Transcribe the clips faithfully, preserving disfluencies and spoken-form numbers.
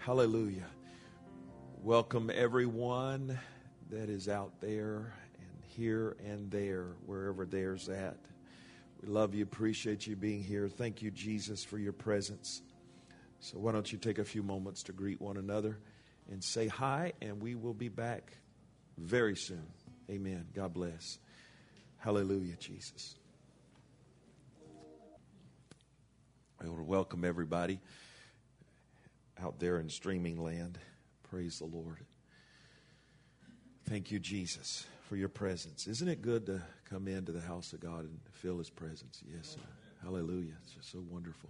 Hallelujah. Welcome everyone that is out there and here and there, wherever there's at. We love you, appreciate you being here. Thank you, Jesus, for your presence. So why don't you take a few moments to greet one another and say hi, and we will be back very soon. Amen. God bless. Hallelujah, Jesus. I want to welcome everybody out there in streaming land. Praise the Lord. Thank you, Jesus, for your presence. Isn't it good to come into the house of God and feel His presence? Yes, sir. Hallelujah. It's just so wonderful.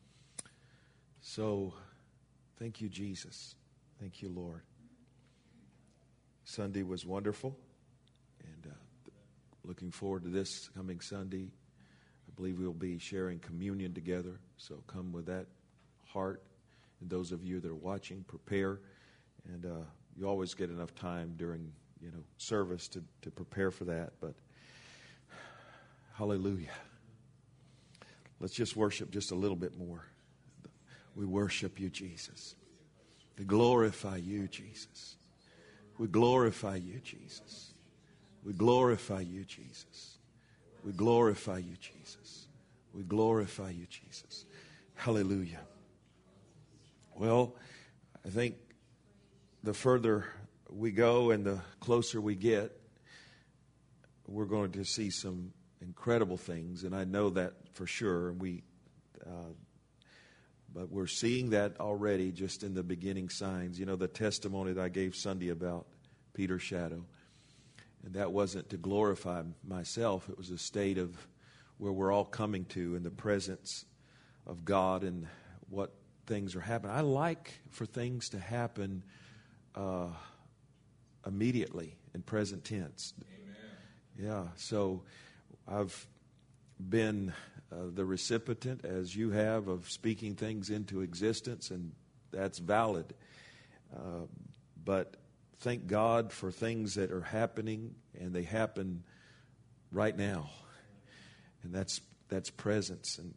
So, thank you, Jesus. Thank you, Lord. Sunday was wonderful, and uh, looking forward to this coming Sunday. I believe we'll be sharing communion together, so come with that heart. And those of you that are watching, prepare. And uh, you always get enough time during, you know, service to, to prepare for that. But hallelujah. Let's just worship just a little bit more. We worship you, Jesus. We glorify you, Jesus. We glorify you, Jesus. We glorify you, Jesus. We glorify you, Jesus. We glorify you, Jesus. Hallelujah. Well, I think the further we go and the closer we get, we're going to see some incredible things, and I know that for sure. We, uh, but we're seeing that already just in the beginning signs. You know, the testimony that I gave Sunday about Peter's shadow, and that wasn't to glorify myself. It was a state of where we're all coming to in the presence of God and what things are happening. I like for things to happen uh, immediately in present tense. Amen. Yeah, so I've been uh, the recipient, as you have, of speaking things into existence, and that's valid. Uh, but thank God for things that are happening, and they happen right now, and that's that's presence. And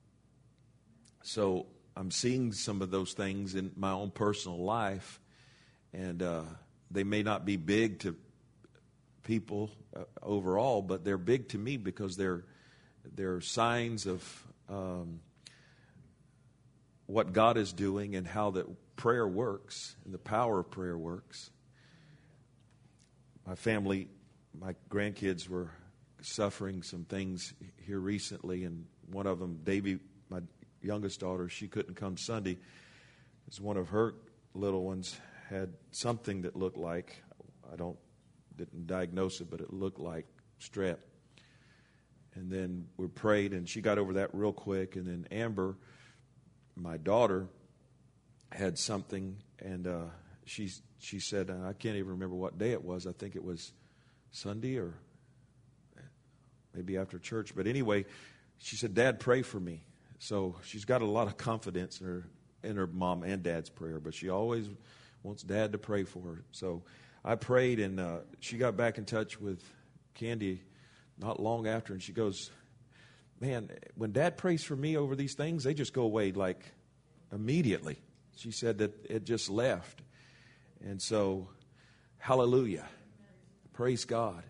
so I'm seeing some of those things in my own personal life, and uh, they may not be big to people uh, overall, but they're big to me because they're they're signs of um, what God is doing and how that prayer works and the power of prayer works. My family, my grandkids were suffering some things here recently, and one of them, Davy, my youngest daughter, she couldn't come Sunday because one of her little ones had something that looked like, I don't didn't diagnose it, but it looked like strep. And then we prayed, and she got over that real quick. And then Amber, my daughter, had something, and uh, she she said, uh, I can't even remember what day it was. I think it was Sunday or maybe after church. But anyway, she said, Dad, pray for me. So she's got a lot of confidence in her in her mom and dad's prayer, but she always wants Dad to pray for her. So I prayed, and uh, she got back in touch with Candy not long after, and she goes, man, when Dad prays for me over these things, they just go away like immediately. She said that it just left. And so, hallelujah. Praise God.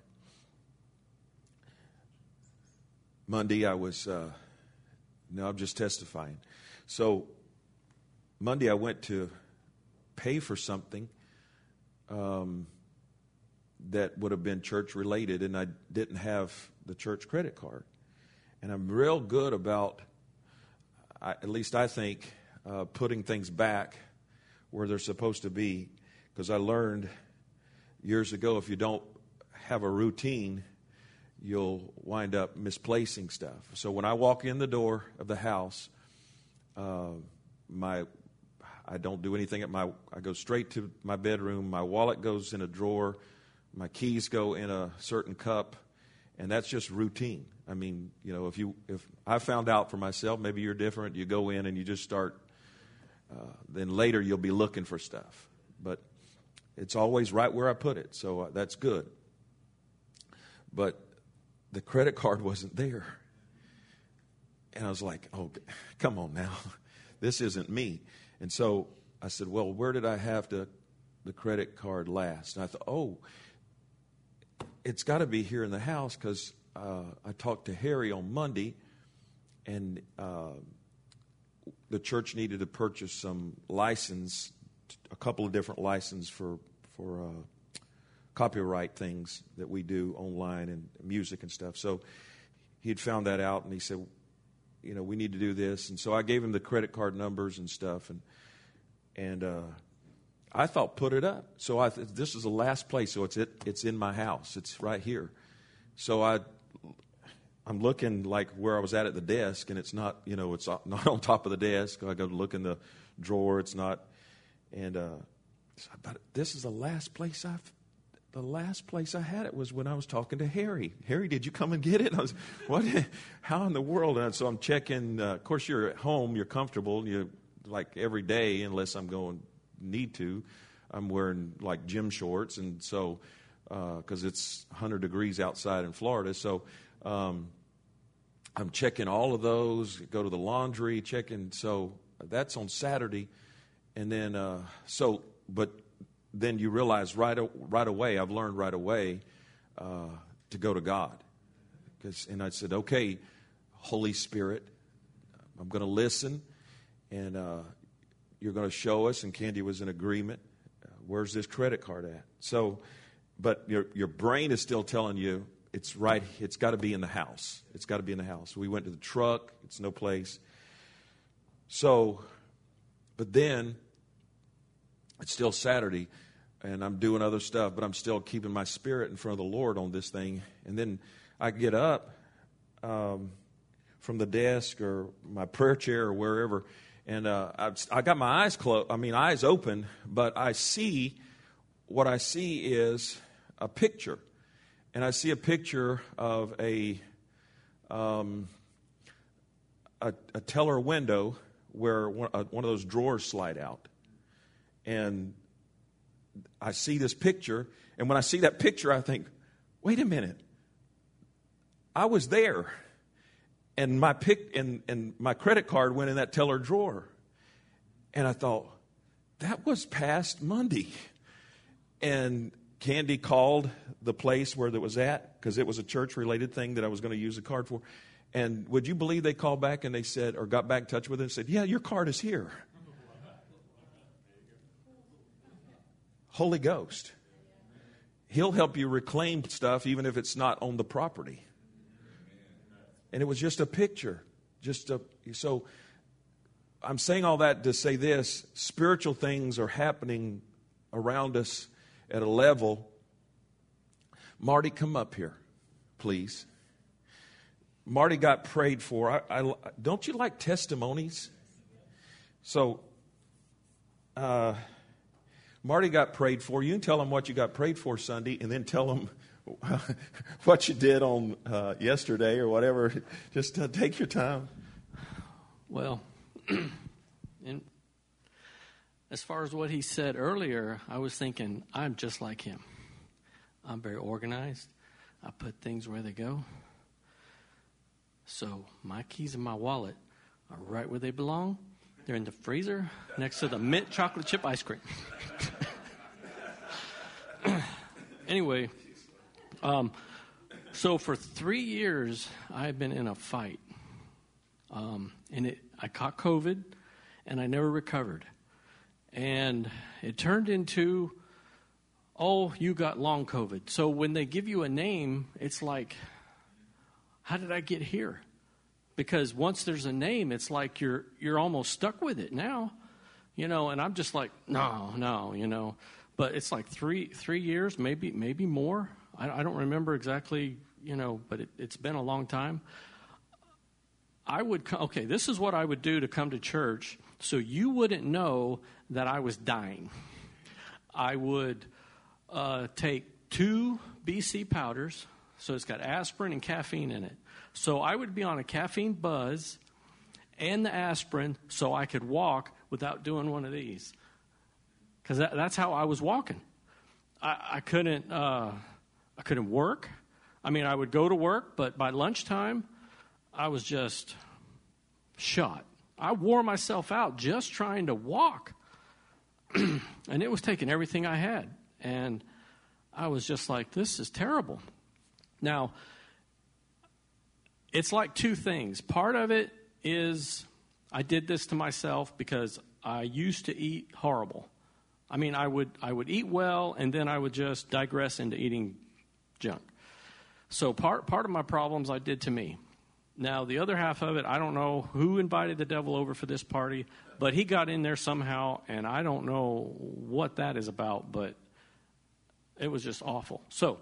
Monday I was... Uh, No, I'm just testifying. So Monday I went to pay for something um, that would have been church related, and I didn't have the church credit card. And I'm real good about, I, at least I think, uh, putting things back where they're supposed to be, because I learned years ago if you don't have a routine, you'll wind up misplacing stuff. So when I walk in the door of the house, uh, my I don't do anything at my. I go straight to my bedroom. My wallet goes in a drawer. My keys go in a certain cup, and that's just routine. I mean, you know, if you if I found out for myself, maybe you're different. You go in and you just start. Uh, then later you'll be looking for stuff, but it's always right where I put it. So uh, that's good. But the credit card wasn't there. And I was like, oh, come on now. This isn't me. And so I said, well, where did I have the, the credit card last? And I thought, oh, it's got to be here in the house because uh, I talked to Harry on Monday, and uh, the church needed to purchase some license, a couple of different licenses for, for uh, copyright things that we do online and music and stuff. So he had found that out, and he said, you know, we need to do this. And so I gave him the credit card numbers and stuff, and and uh, I thought, put it up. So I th- this is the last place, so it's it, it's in my house. It's right here. So I, I'm looking like where I was at at the desk, and it's not, you know, it's not on top of the desk. I go to look in the drawer. It's not, and uh, but this is the last place I've. The last place I had it was when I was talking to Harry. Harry, did you come and get it? I was, what? How in the world? And so I'm checking. Uh, of course, you're at home. You're comfortable. You like every day, unless I'm going need to. I'm wearing like gym shorts, and so because uh, it's one hundred degrees outside in Florida, so um, I'm checking all of those. Go to the laundry, checking. So that's on Saturday, and then uh, so but. Then you realize right right away, I've learned right away uh, to go to God. Cause, and I said, okay, Holy Spirit, I'm going to listen, and uh, you're going to show us. And Candy was in agreement. Uh, where's this credit card at? So, but your your brain is still telling you it's right. It's got to be in the house. It's got to be in the house. We went to the truck. It's no place. So, but then it's still Saturday, and I'm doing other stuff, but I'm still keeping my spirit in front of the Lord on this thing. And then I get up um, from the desk or my prayer chair or wherever, and uh, I, I got my eyes closed. I mean, eyes open, but I see what I see is a picture, and I see a picture of a um, a, a teller window where one, uh, one of those drawers slide out. And I see this picture, and when I see that picture, I think, wait a minute. I was there, and my pic and, and my credit card went in that teller drawer. And I thought, that was past Monday. And Candy called the place where that was at, because it was a church-related thing that I was going to use the card for. And would you believe they called back and they said, or got back in touch with it and said, yeah, your card is here. Holy Ghost. He'll help you reclaim stuff even if it's not on the property. And it was just a picture. Just a, so I'm saying all that to say this. Spiritual things are happening around us at a level. Marty, come up here, please. Marty got prayed for. I, I, don't you like testimonies? So, uh, Marty got prayed for. You can tell him what you got prayed for Sunday, and then tell him what you did on uh, yesterday or whatever. Just uh, take your time. Well, in, as far as what he said earlier, I was thinking, I'm just like him. I'm very organized. I put things where they go. So my keys in my wallet are right where they belong. They're in the freezer next to the mint chocolate chip ice cream. Anyway, um, so for three years, I've been in a fight. Um, and it, I caught COVID, and I never recovered. And it turned into, oh, you got long COVID. So when they give you a name, it's like, how did I get here? Because once there's a name, it's like you're you're almost stuck with it now, you know. And I'm just like, no, no, you know. But it's like three three years, maybe maybe more. I, I don't remember exactly, you know. But it, it's been a long time. I would okay. This is what I would do to come to church, so you wouldn't know that I was dying. I would uh, take two B C powders, so it's got aspirin and caffeine in it. So I would be on a caffeine buzz and the aspirin so I could walk without doing one of these. Because that, that's how I was walking. I, I couldn't uh, I couldn't work. I mean, I would go to work, but by lunchtime, I was just shot. I wore myself out just trying to walk. and it was taking everything I had. And I was just like, this is terrible. Now, it's like two things. Part of it is I did this to myself because I used to eat horrible. I mean, I would I would eat well, and then I would just digress into eating junk. So part part of my problems I did to me. Now, the other half of it, I don't know who invited the devil over for this party, but he got in there somehow, and I don't know what that is about, but it was just awful. So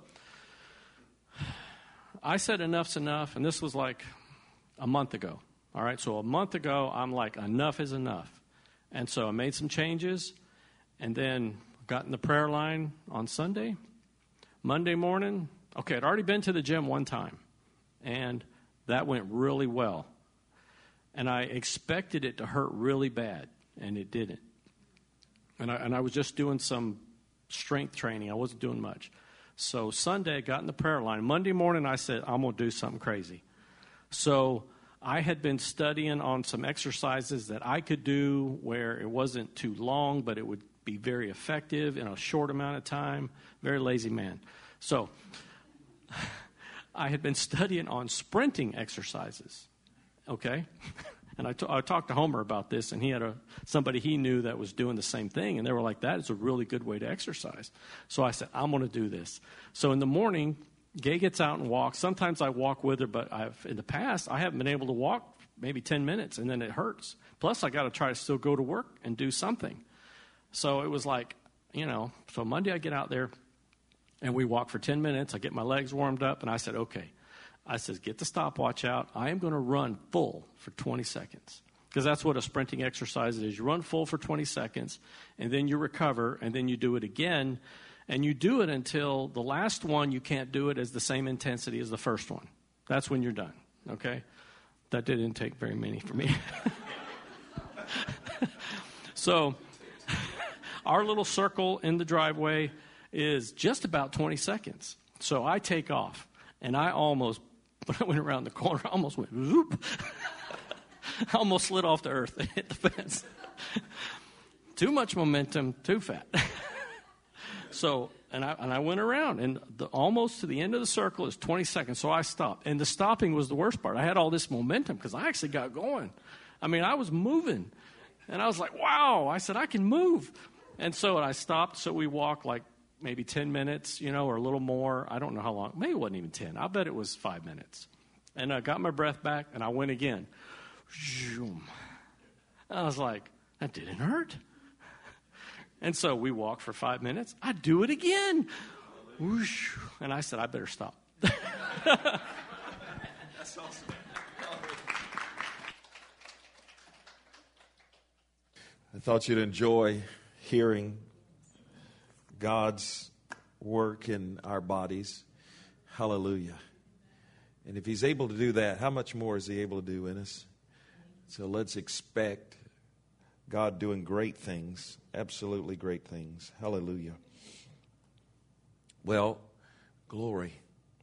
I said enough's enough, and this was like a month ago. All right, so a month ago, I'm like, enough is enough. And so I made some changes, and then got in the prayer line on Sunday. Monday morning, okay, I'd already been to the gym one time, and that went really well. And I expected it to hurt really bad, and it didn't. And I, and I was just doing some strength training. I wasn't doing much. So Sunday, I got in the prayer line. Monday morning, I said, I'm going to do something crazy. So I had been studying on some exercises that I could do where it wasn't too long, but it would be very effective in a short amount of time. Very lazy man. So I had been studying on sprinting exercises, okay? And I, t- I talked to Homer about this, and he had a somebody he knew that was doing the same thing, and they were like, that is a really good way to exercise. So I said, I'm going to do this. So in the morning, Gay gets out and walks. Sometimes I walk with her, but I've in the past, I haven't been able to walk maybe ten minutes, and then it hurts. Plus, I got to try to still go to work and do something. So it was like, you know, so Monday I get out there, and we walk for ten minutes. I get my legs warmed up, and I said, okay. I said, get the stopwatch out. I am going to run full for twenty seconds. Because that's what a sprinting exercise is. You run full for twenty seconds, and then you recover, and then you do it again. And you do it until the last one, you can't do it as the same intensity as the first one. That's when you're done, okay? That didn't take very many for me. So our little circle in the driveway is just about twenty seconds. So I take off, and I almost, when I went around the corner, I almost went, whoop. I almost slid off the earth and hit the fence. Too much momentum, too fat. So, and I and I went around, and the, almost to the end of the circle is twenty seconds, so I stopped. And the stopping was the worst part. I had all this momentum because I actually got going. I mean, I was moving. And I was like, wow, I said, I can move. And so I stopped, so we walked like maybe ten minutes, you know, or a little more. I don't know how long. Maybe it wasn't even ten. I bet it was five minutes. And I got my breath back, and I went again. I was like, that didn't hurt. And so we walked for five minutes. I do it again. Whoosh. And I said, I better stop. That's awesome. I thought you'd enjoy hearing God's work in our bodies. Hallelujah. And if he's able to do that, how much more is he able to do in us? So let's expect God doing great things, absolutely great things. Hallelujah. Well, glory.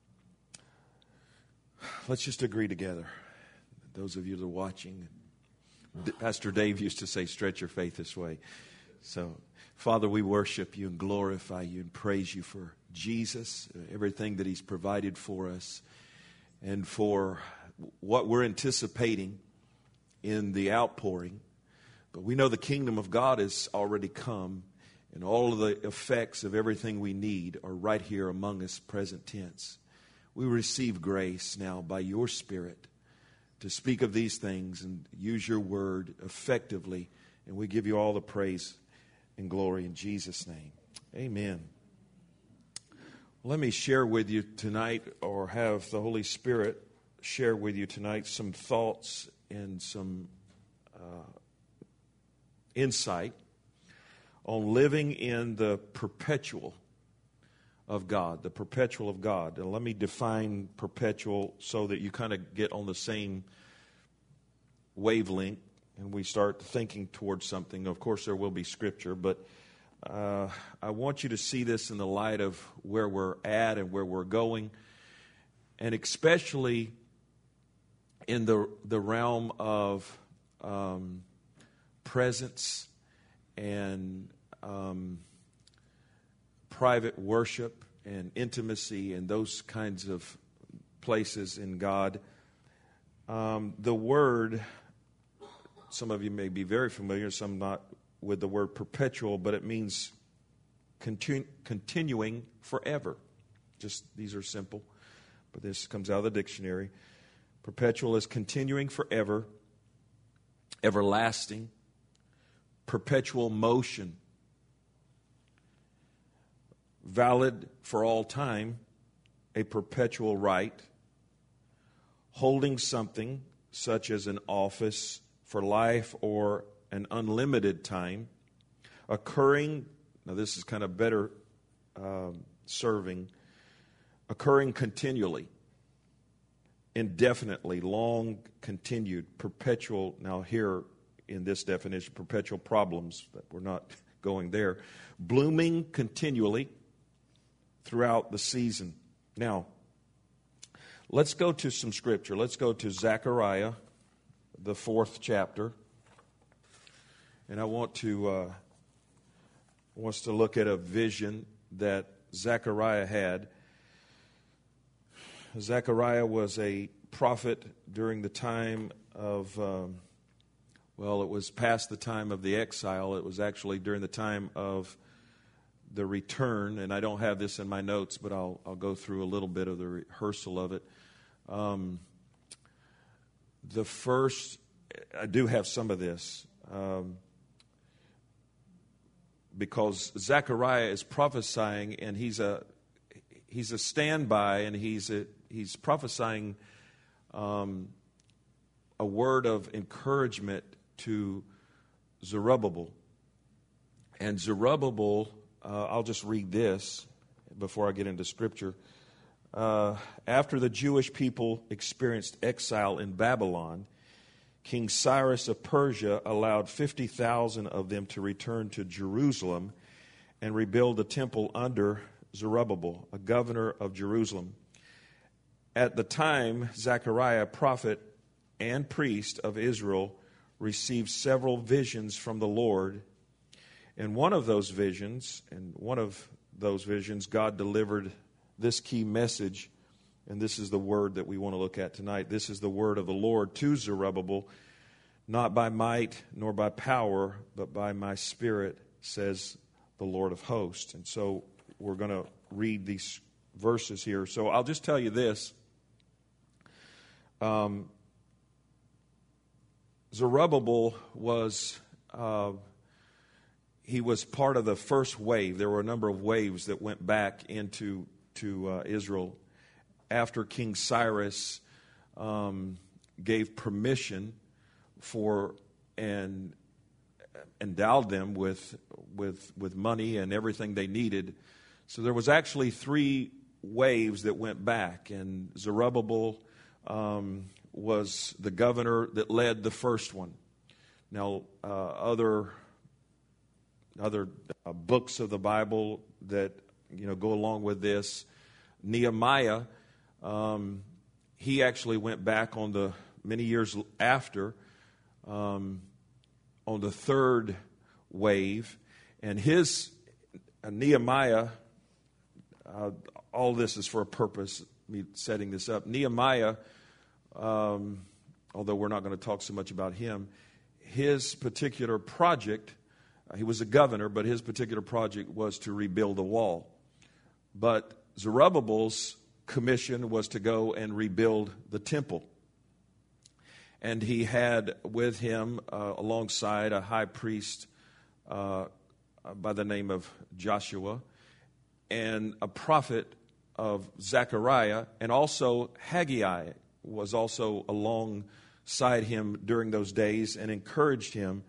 Let's just agree together. Those of you that are watching, Pastor Dave used to say, stretch your faith this way. So, Father, we worship you and glorify you and praise you for Jesus, everything that he's provided for us, and for what we're anticipating in the outpouring. But we know the kingdom of God has already come, and all of the effects of everything we need are right here among us, present tense. We receive grace now by your Spirit to speak of these things and use your word effectively, and we give you all the praise and glory in Jesus' name. Amen. Let me share with you tonight, or have the Holy Spirit share with you tonight, some thoughts and some uh, insight on living in the perpetual of God, the perpetual of God. And let me define perpetual so that you kind of get on the same wavelength and we start thinking towards something. Of course, there will be scripture, but uh, I want you to see this in the light of where we're at and where we're going, and especially in the the realm of um, presence and private worship and intimacy and those kinds of places in God. Um, the word, some of you may be very familiar, some not, with the word perpetual, but it means continu- continuing forever. Just, these are simple, but this comes out of the dictionary. Perpetual is continuing forever, everlasting, perpetual motion, valid for all time, a perpetual right, holding something such as an office for life or an unlimited time, occurring, now this is kind of better um, serving, occurring continually, indefinitely, long continued, perpetual, now here in this definition, perpetual problems, but we're not going there, blooming continually throughout the season. Now, let's go to some scripture. Let's go to Zechariah, the fourth chapter. And I want to uh, want us to look at a vision that Zechariah had. Zechariah was a prophet during the time of, um, well, it was past the time of the exile. It was actually during the time of the return, and I don't have this in my notes, but I'll I'll go through a little bit of the rehearsal of it. Um, the first, I do have some of this, um, because Zechariah is prophesying, and he's a he's a standby, and he's a, he's prophesying um, a word of encouragement to Zerubbabel, and Zerubbabel. Uh, I'll just read this before I get into Scripture. Uh, after the Jewish people experienced exile in Babylon, King Cyrus of Persia allowed fifty thousand of them to return to Jerusalem and rebuild the temple under Zerubbabel, a governor of Jerusalem. At the time, Zechariah, prophet and priest of Israel, received several visions from the Lord. And one of those visions, and one of those visions, God delivered this key message, and this is the word that we want to look at tonight. This is the word of the Lord to Zerubbabel, not by might nor by power, but by my Spirit, says the Lord of hosts. And so we're going to read these verses here. So I'll just tell you this. Um, Zerubbabel was... Uh, He was part of the first wave. There were a number of waves that went back into to uh, Israel after King Cyrus um, gave permission for and endowed them with with with money and everything they needed. So there was actually three waves that went back, and Zerubbabel um, was the governor that led the first one. Now, uh, other. Other uh, books of the Bible that you know go along with this. Nehemiah, um, he actually went back on the many years after um, on the third wave, and his uh, Nehemiah. Uh, all this is for a purpose. Me setting this up. Nehemiah, um, although we're not going to talk so much about him, his particular project. He was a governor, but his particular project was to rebuild the wall. But Zerubbabel's commission was to go and rebuild the temple. And he had with him, uh, alongside a high priest uh, by the name of Joshua, and a prophet of Zechariah, and also Haggai was also alongside him during those days and encouraged him.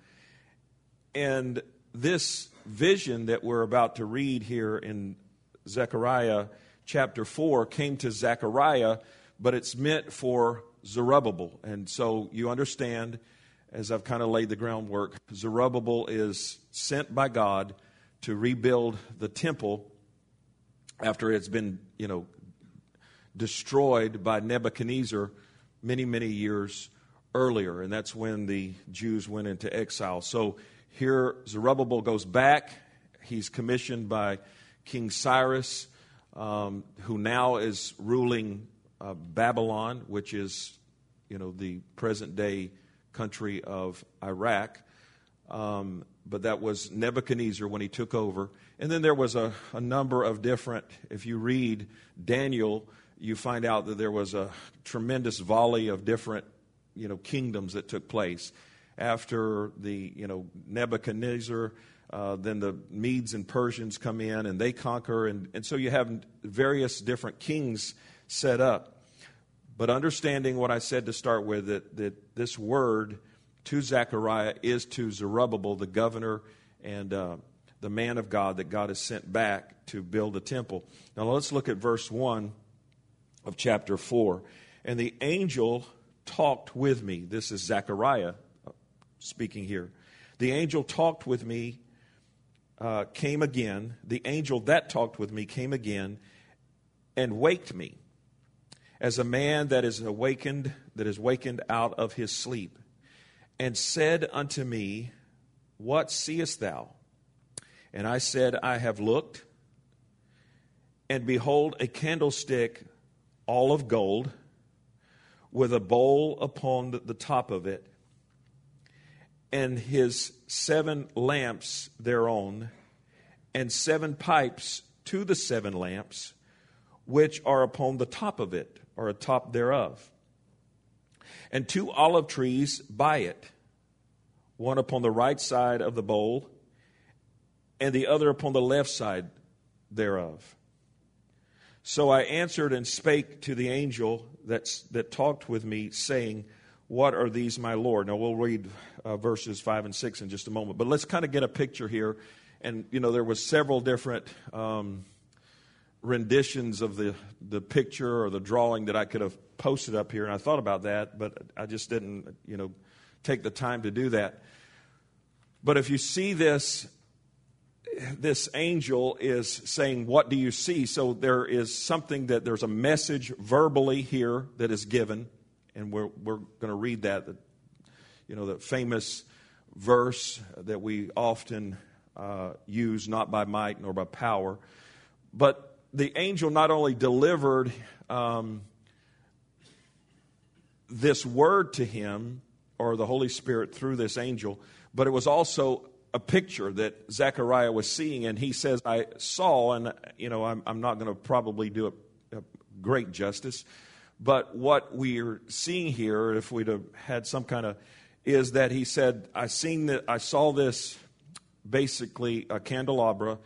And this vision that we're about to read here in Zechariah chapter four came to Zechariah, but it's meant for Zerubbabel. And so you understand, as I've kind of laid the groundwork, Zerubbabel is sent by God to rebuild the temple after it's been, you know, destroyed by Nebuchadnezzar many, many years earlier. And that's when the Jews went into exile. So here, Zerubbabel goes back. He's commissioned by King Cyrus, um, who now is ruling uh, Babylon, which is, you know, the present-day country of Iraq. Um, but that was Nebuchadnezzar when he took over. And then there was a, a number of different, if you read Daniel, you find out that there was a tremendous volley of different, you know, kingdoms that took place. After the, you know, Nebuchadnezzar, uh, then the Medes and Persians come in and they conquer. And, and so you have various different kings set up. But understanding what I said to start with, that, that this word to Zechariah is to Zerubbabel, the governor and uh, the man of God that God has sent back to build the temple. Now let's look at verse one of chapter four. And the angel talked with me. This is Zechariah speaking here. The angel talked with me, uh, came again. The angel that talked with me came again and waked me, as a man that is awakened, that is wakened out of his sleep, and said unto me, what seest thou? And I said, I have looked, and behold, a candlestick all of gold, with a bowl upon the top of it, and his seven lamps thereon, and seven pipes to the seven lamps, which are upon the top of it, or atop thereof. And two olive trees by it, one upon the right side of the bowl, and the other upon the left side thereof. So I answered and spake to the angel that, that talked with me, saying, what are these, my Lord? Now we'll read uh, verses five and six in just a moment. But let's kind of get a picture here. And, you know, there was several different um, renditions of the, the picture or the drawing that I could have posted up here. And I thought about that, but I just didn't, you know, take the time to do that. But if you see this, this angel is saying, what do you see? So there is something that there's a message verbally here that is given. And we're we're going to read that, that, you know, the famous verse that we often uh, use, not by might nor by power. But the angel not only delivered um, this word to him, or the Holy Spirit through this angel, but it was also a picture that Zechariah was seeing. And he says, I saw, and, you know, I'm, I'm not going to probably do it a great justice. But what we're seeing here, if we'd have had some kind of, is that he said, I seen that, I saw this, basically a candelabra,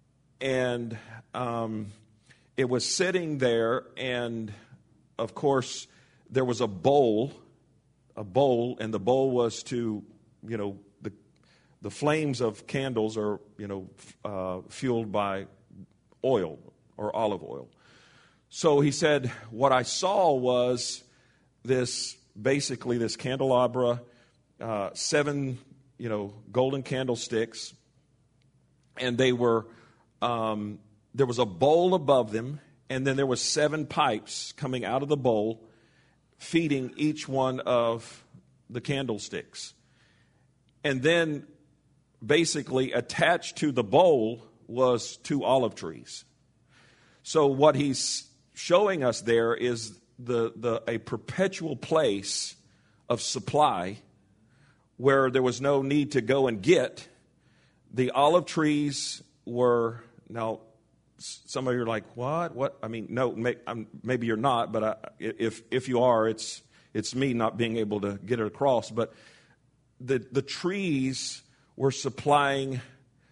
and um, it was sitting there, and of course there was a bowl, a bowl, and the bowl was to, you know, the the flames of candles are, you know, uh, fueled by oil or olive oil. So he said, what I saw was this, basically this candelabra, uh, seven, you know, golden candlesticks, and they were, um, there was a bowl above them, and then there was seven pipes coming out of the bowl, feeding each one of the candlesticks. And then basically attached to the bowl was two olive trees. So what he's showing us there is the, the a perpetual place of supply where there was no need to go and get. The olive trees were, now some of you are like, what? What? I mean, no, may, I'm, maybe you're not, but I, if if you are, it's it's me not being able to get it across. But the the trees were supplying.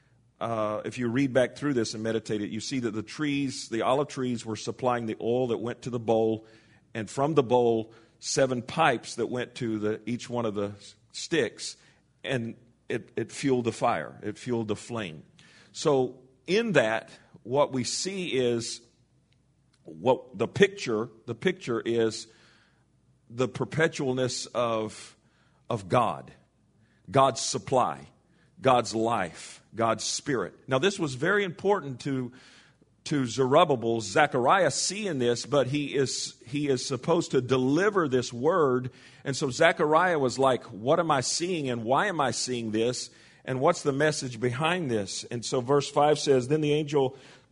Uh, if you read back through this and meditate it, you see that the trees, the olive trees, were supplying the oil that went to the bowl, and from the bowl, seven pipes that went to the each one of the sticks, and it, it fueled the fire. It fueled the flame. So in that, what we see is what the picture. The picture is the perpetualness of of God, God's supply, God's life, God's Spirit. Now, this was very important to to Zerubbabel. Zechariah seeing this, but he is he is supposed to deliver this word. And so Zechariah was like, what am I seeing, and why am I seeing this, and what's the message behind this? And so verse five says, then the angel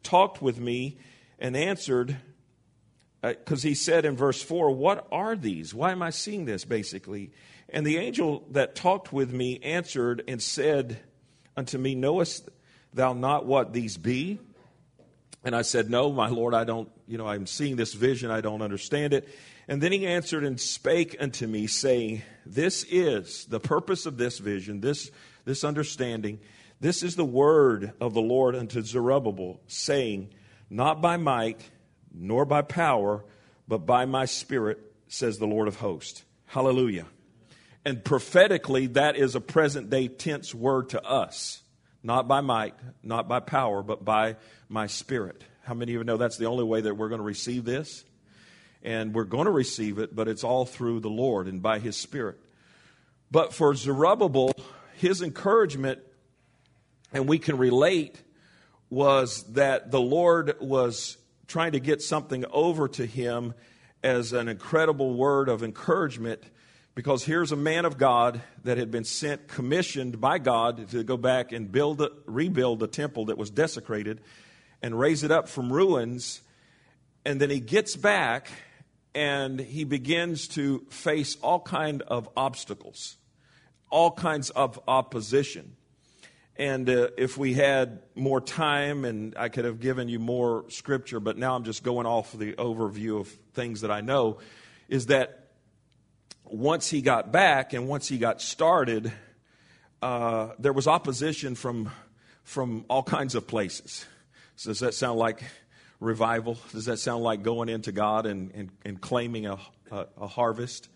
talked with me and answered, because uh, he said in verse four, what are these? Why am I seeing this, basically? And the angel that talked with me answered and said unto me, knowest thou not what these be? And I said, no, my Lord, I don't, you know, I'm seeing this vision, I don't understand it. And then he answered and spake unto me, saying, this is the purpose of this vision, this, this understanding. This is the word of the Lord unto Zerubbabel, saying, not by might, nor by power, but by my Spirit, says the Lord of hosts. Hallelujah. And prophetically, that is a present day tense word to us. Not by might, not by power, but by my Spirit. How many of you know that's the only way that we're going to receive this? And we're going to receive it, but it's all through the Lord and by His Spirit. But for Zerubbabel, his encouragement, and we can relate, was that the Lord was trying to get something over to him as an incredible word of encouragement, because here's a man of God that had been sent, commissioned by God to go back and build, a, rebuild the temple that was desecrated and raise it up from ruins. And then he gets back and he begins to face all kinds of obstacles, all kinds of opposition. And uh, if we had more time, and I could have given you more scripture, but now I'm just going off the overview of things that I know, is that once he got back and once he got started, uh, there was opposition from from all kinds of places. So does that sound like revival? Does that sound like going into God and, and, and claiming a, a, a harvest?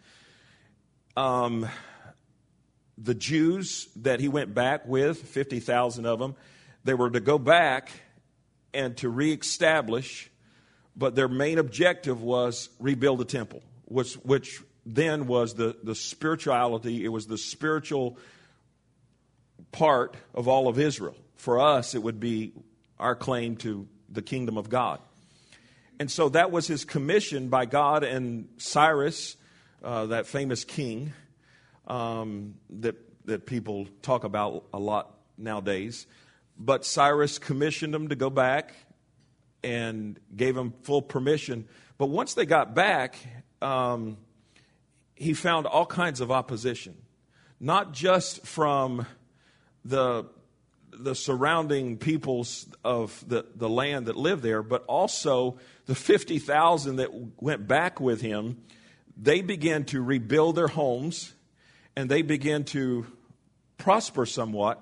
Um, the Jews that he went back with, fifty thousand of them, they were to go back and to reestablish, but their main objective was rebuild the temple, which which then was the, the spirituality. It was the spiritual part of all of Israel. For us, it would be our claim to the kingdom of God. And so that was his commission by God. And Cyrus, uh, that famous king um, that, that people talk about a lot nowadays, but Cyrus commissioned them to go back and gave them full permission. But once they got back, um, he found all kinds of opposition, not just from the the surrounding peoples of the, the land that lived there, but also the fifty thousand that went back with him. They began to rebuild their homes, and they began to prosper somewhat.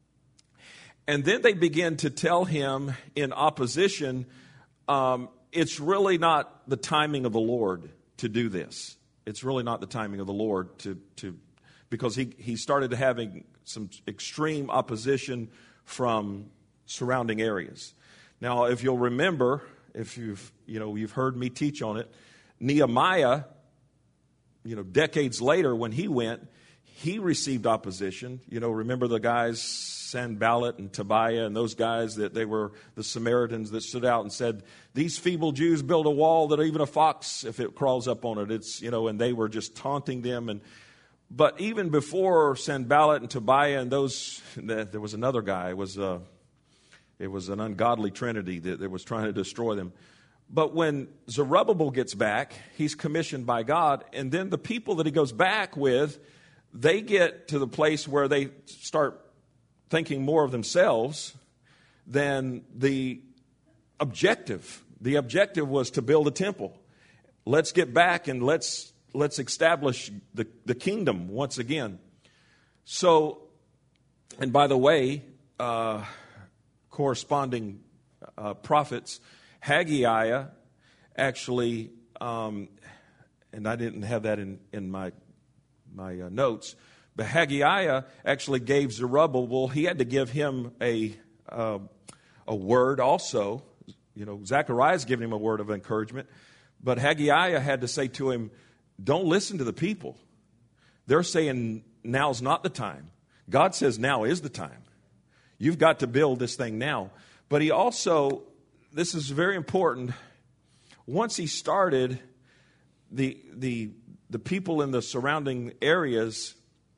And then they began to tell him in opposition, um, it's really not the timing of the Lord to do this. It's really not the timing of the Lord to, to because he, he started having some extreme opposition from surrounding areas. Now, if you'll remember, if you've you know you've heard me teach on it, Nehemiah, you know, decades later when he went, he received opposition. You know, remember the guys Sanballat and Tobiah and those guys that they were the Samaritans that stood out and said, these feeble Jews build a wall that even a fox, if it crawls up on it, it's, you know, and they were just taunting them. And but even before Sanballat and Tobiah and those, there was another guy. It was a, it was an ungodly trinity that, that was trying to destroy them. But when Zerubbabel gets back, he's commissioned by God, and then the people that he goes back with, they get to the place where they start thinking more of themselves than the objective. The objective was to build a temple. Let's get back and let's let's establish the, the kingdom once again. So, and by the way, uh, corresponding uh, prophets, Haggai actually, um, and I didn't have that in, in my my uh, notes, but Haggai actually gave Zerubbabel, he had to give him a uh, a word also. You know, Zechariah's giving him a word of encouragement, but Haggai had to say to him, don't listen to the people. They're saying now's not the time. God says now is the time. You've got to build this thing now. But he also, this is very important, once he started, the the the people in the surrounding areas,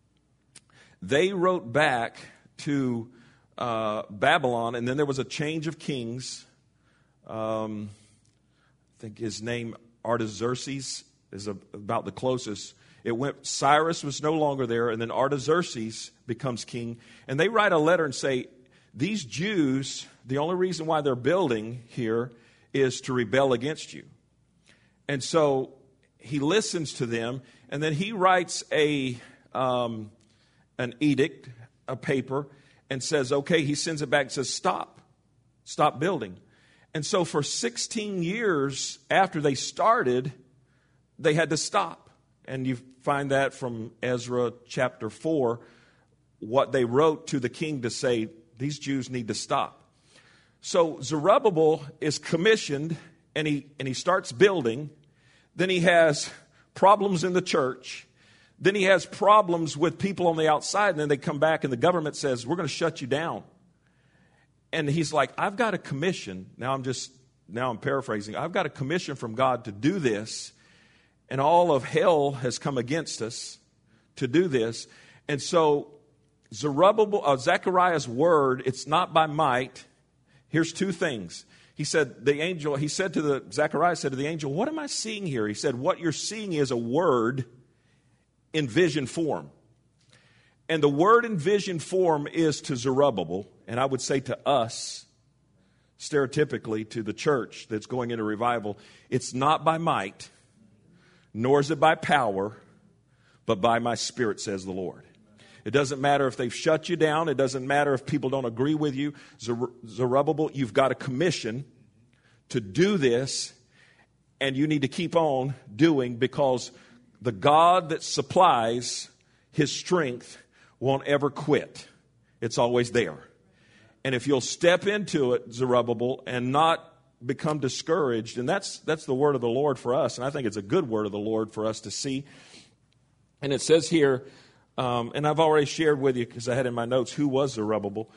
they wrote back to uh, Babylon, and then there was a change of kings Um, I think his name, Artaxerxes, is a, about the closest. It went, Cyrus was no longer there, and then Artaxerxes becomes king. And they write a letter and say, these Jews, the only reason why they're building here is to rebel against you. And so he listens to them, and then he writes a um, an edict, a paper, and says, okay, he sends it back and says, stop, stop building. And so for sixteen years after they started, they had to stop. And you find that from Ezra chapter four, what they wrote to the king to say, these Jews need to stop. So Zerubbabel is commissioned, and he and he starts building. Then he has problems in the church. Then he has problems with people on the outside, and then they come back and the government says, we're going to shut you down. And he's like, I've got a commission. Now I'm just, now I'm paraphrasing. I've got a commission from God to do this, and all of hell has come against us to do this. And so Zerubbabel, uh, Zechariah's word, it's not by might. Here's two things. He said, the angel, he said to the, Zechariah said to the angel, what am I seeing here? He said, what you're seeing is a word in vision form. And the word in vision form is to Zerubbabel, and I would say to us, stereotypically to the church that's going into revival, it's not by might, nor is it by power, but by my Spirit, says the Lord. It doesn't matter if they've shut you down. It doesn't matter if people don't agree with you. Zerubbabel, you've got a commission to do this, and you need to keep on doing, because the God that supplies his strength won't ever quit. It's always there. And if you'll step into it, Zerubbabel, and not become discouraged, and that's that's the word of the Lord for us, and I think it's a good word of the Lord for us to see. And it says here, Um, and I've already shared with you, because I had in my notes, who was Zerubbabel.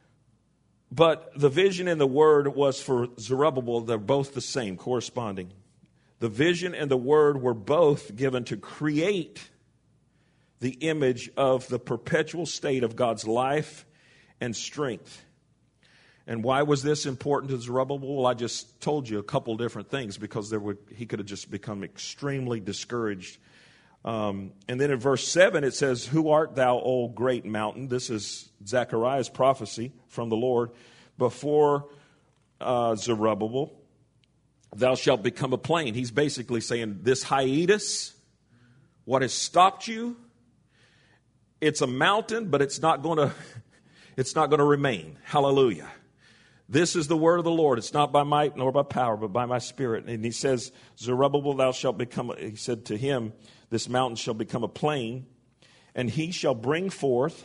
But the vision and the word was for Zerubbabel. They're both the same, corresponding. The vision and the word were both given to create the image of the perpetual state of God's life and strength. And why was this important to Zerubbabel? Well, I just told you a couple different things, because there would, he could have just become extremely discouraged. Um, and then in verse seven, it says, who art thou, O great mountain? This is Zechariah's prophecy from the Lord. Before uh, Zerubbabel, thou shalt become a plain. He's basically saying, this hiatus, what has stopped you, it's a mountain, but it's not going to, it's not going to remain. Hallelujah. This is the word of the Lord. It's not by might nor by power, but by my Spirit. And he says, Zerubbabel, thou shalt become, he said to him, this mountain shall become a plain, and he shall bring forth,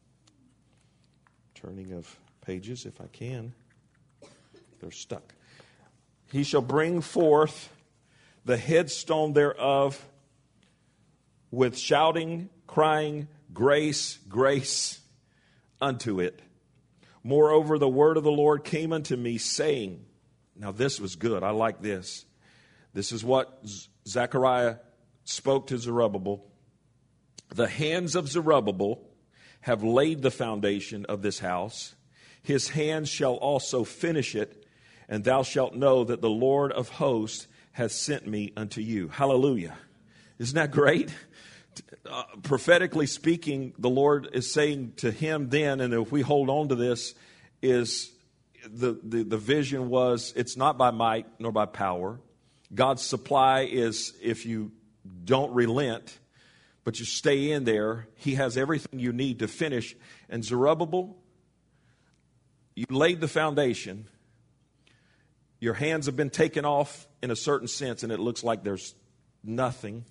turning of pages if I can, they're stuck. He shall bring forth the headstone thereof with shouting, crying, grace, grace unto it. Moreover, the word of the Lord came unto me, saying, now this was good. I like this. This is what Zechariah spoke to Zerubbabel. The hands of Zerubbabel have laid the foundation of this house. His hands shall also finish it, and thou shalt know that the Lord of hosts has sent me unto you. Hallelujah. Isn't that great? Uh, prophetically speaking, the Lord is saying to him then, and if we hold on to this, is the, the, the vision was, it's not by might nor by power. God's supply is, if you don't relent, but you stay in there, he has everything you need to finish. And Zerubbabel, you laid the foundation. Your hands have been taken off in a certain sense, and it looks like there's nothing.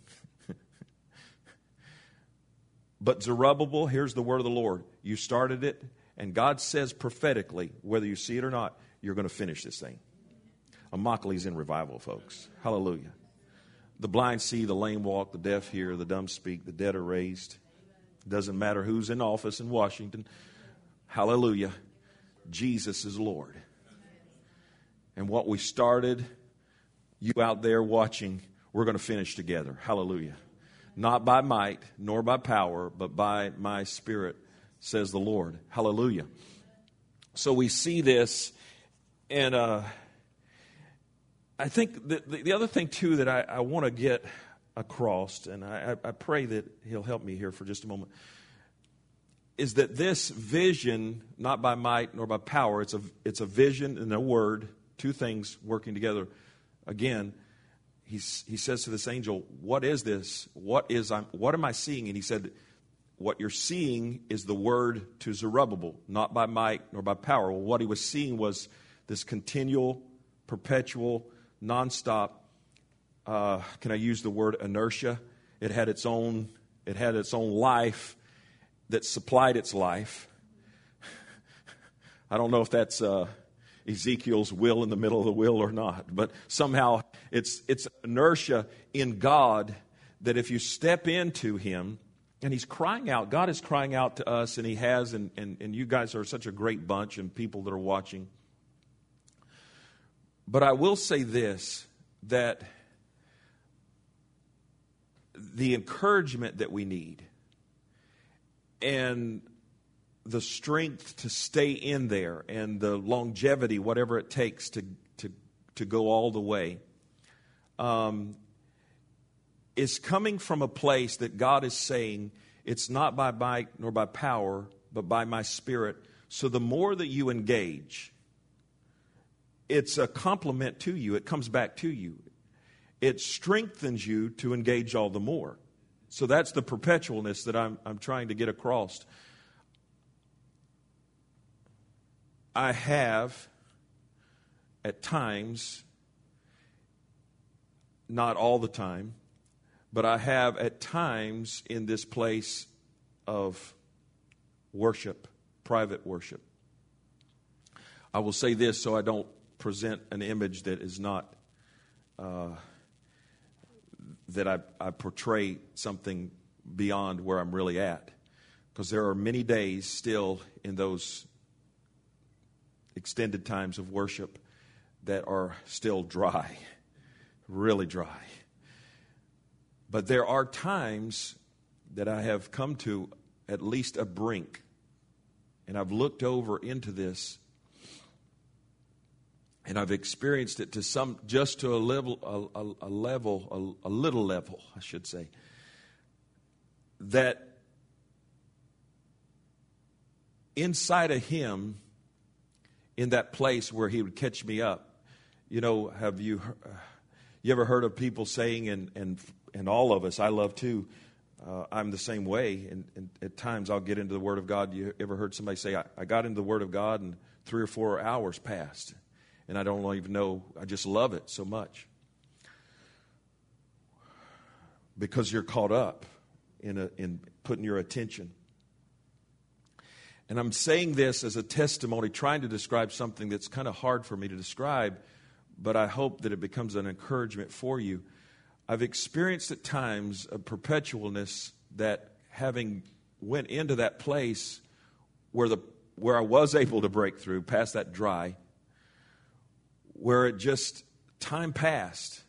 But Zerubbabel, here's the word of the Lord. You started it, and God says prophetically, whether you see it or not, you're going to finish this thing. Immokalee in revival, folks. Hallelujah. The blind see, the lame walk, the deaf hear, the dumb speak, the dead are raised. Doesn't matter who's in office in Washington. Hallelujah. Jesus is Lord. And what we started, you out there watching, we're going to finish together. Hallelujah. Not by might, nor by power, but by my Spirit, says the Lord. Hallelujah. So we see this, and uh, I think the, the, the other thing, too, that I, I want to get across, and I, I pray that he'll help me here for just a moment, is that this vision, not by might nor by power, it's a, it's a vision and a word, two things working together. Again, he's, he says to this angel, what is this? What is I, what am I seeing? And he said, what you're seeing is the word to Zerubbabel, not by might nor by power. Well, what he was seeing was this continual, perpetual, nonstop, uh, can I use the word inertia? It had its own, it had its own life that supplied its life. I don't know if that's uh, Ezekiel's will in the middle of the will or not, but somehow it's it's inertia in God that if you step into Him, and He's crying out, God is crying out to us, and He has, and, and, and you guys are such a great bunch and people that are watching. But I will say this, that the encouragement that we need and the strength to stay in there and the longevity, whatever it takes to to, to go all the way, um, is coming from a place that God is saying, it's not by might nor by power, but by my Spirit. So the more that you engage, it's a compliment to you. It comes back to you. It strengthens you to engage all the more. So that's the perpetualness that I'm, I'm trying to get across. I have, at times, not all the time, but I have at times in this place of worship, private worship. I will say this so I don't present an image that is not, uh, that I, I portray something beyond where I'm really at. Because there are many days still in those extended times of worship that are still dry, really dry. But there are times that I have come to at least a brink, and I've looked over into this, and I've experienced it to some, just to a level, a, a, a level, a, a little level, I should say, that inside of Him, in that place where He would catch me up, you know, have you, uh, you ever heard of people saying, and and and all of us, I love too, uh, I'm the same way, and, and at times I'll get into the Word of God. You ever heard somebody say, I, I got into the Word of God and three or four hours passed, and I don't even know, I just love it so much. Because you're caught up in a, in putting your attention. And I'm saying this as a testimony, trying to describe something that's kind of hard for me to describe, but I hope that it becomes an encouragement for you. I've experienced at times a perpetualness that, having went into that place where the where I was able to break through past that dry, where it just, time passed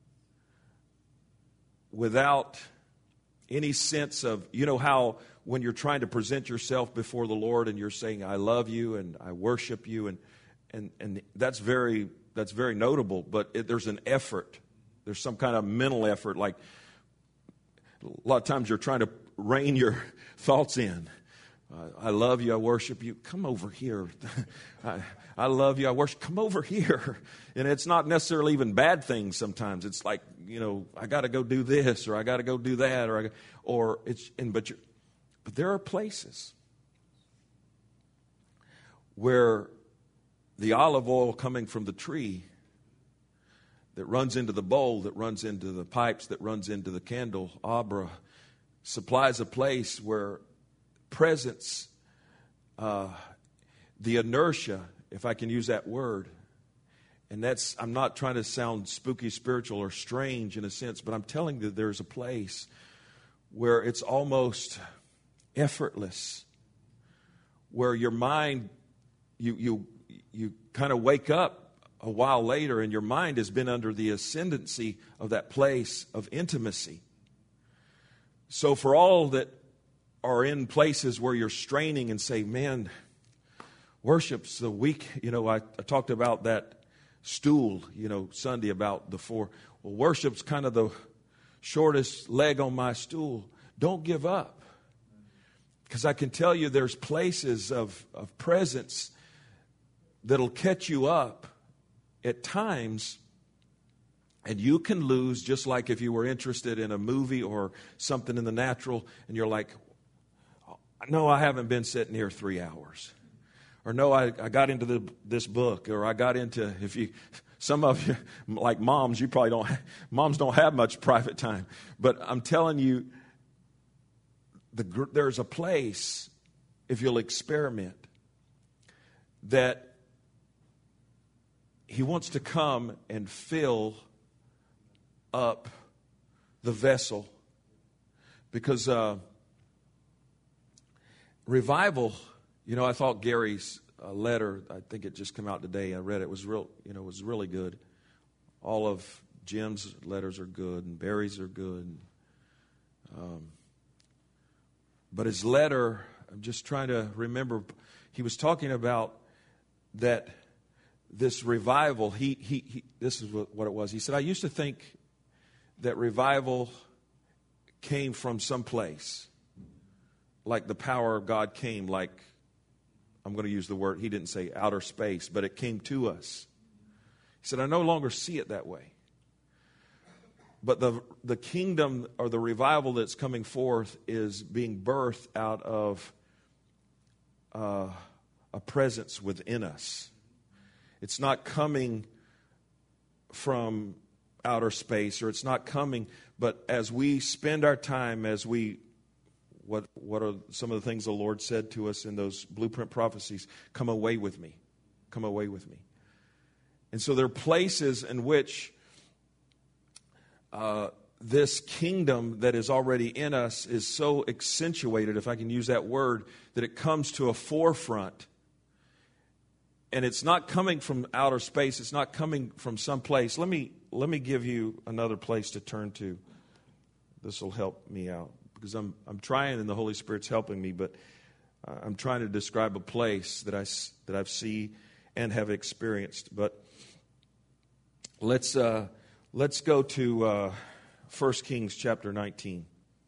without any sense of, you know how when you're trying to present yourself before the Lord and you're saying, I love you and I worship you, and and, and that's very that's very notable, but it, there's an effort. There's some kind of mental effort, like a lot of times you're trying to rein your thoughts in. Uh, I love you, I worship you. Come over here. I, I love you, I worship. Come over here. And it's not necessarily even bad things sometimes. It's like, you know, I got to go do this, or I got to go do that, or I, or it's. And but you're, but there are places where the olive oil coming from the tree that runs into the bowl, that runs into the pipes, that runs into the candle, abra, supplies a place where presence, uh, the inertia, if I can use that word, and that's, I'm not trying to sound spooky, spiritual, or strange in a sense, but I'm telling you there's a place where it's almost effortless, where your mind, you you you kind of wake up a while later, and your mind has been under the ascendancy of that place of intimacy. So for all that are in places where you're straining and say, man, worship's the weak, you know, I, I talked about that stool, you know, Sunday about the four. Well, worship's kind of the shortest leg on my stool. Don't give up. Because I can tell you there's places of, of presence that'll catch you up at times, and you can lose, just like if you were interested in a movie or something in the natural, and you're like, no, I haven't been sitting here three hours. Or no, I, I got into the, this book, or I got into, if you, some of you, like moms, you probably don't, moms don't have much private time. But I'm telling you, the, there's a place, if you'll experiment, that He wants to come and fill up the vessel. Because uh, revival, you know, I thought Gary's uh, letter, I think it just came out today. I read it. It was real, you know, it was really good. All of Jim's letters are good, and Barry's are good. Um, but his letter, I'm just trying to remember, he was talking about that this revival, he, he, he this is what, what it was. He said, I used to think that revival came from someplace, like the power of God came, like, I'm going to use the word, he didn't say outer space, but it came to us. He said, I no longer see it that way. But the the kingdom or the revival that's coming forth is being birthed out of uh, a presence within us. It's not coming from outer space, or it's not coming, but as we spend our time, as we, what what are some of the things the Lord said to us in those blueprint prophecies? Come away with me. Come away with me. And so there are places in which uh, this kingdom that is already in us is so accentuated, if I can use that word, that it comes to a forefront. And it's not coming from outer space. It's not coming from some place. Let me let me give you another place to turn to. This will help me out, because I'm I'm trying, and the Holy Spirit's helping me. But uh, I'm trying to describe a place that I that I've seen and have experienced. But let's uh, let's go to uh, First Kings chapter nineteen.